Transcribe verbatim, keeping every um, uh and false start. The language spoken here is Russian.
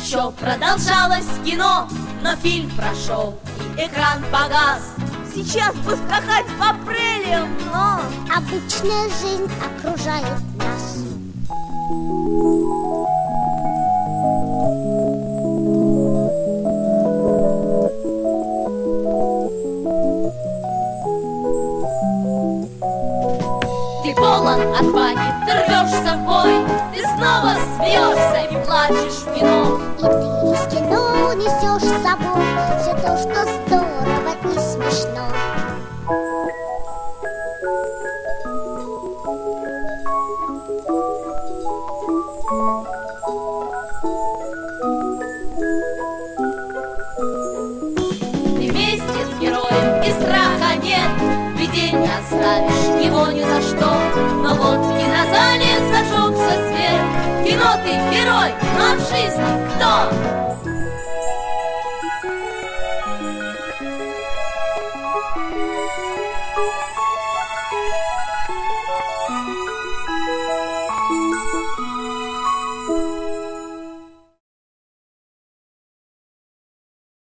еще продолжалось кино, но фильм прошел и экран погас. Сейчас бы скакать в апреле, но обычная жизнь окружает нас. Ты полон отваги, ты рвешься в бой, ты снова смеешься и плачешь в кино. И ты из кино унесешь с собой все то, что здорово и смешно. Ты вместе с героем и страха нет, в беде не оставишь его ни за что. Но вот в кинозале зажегся свет, в кино ты герой, но в жизни кто?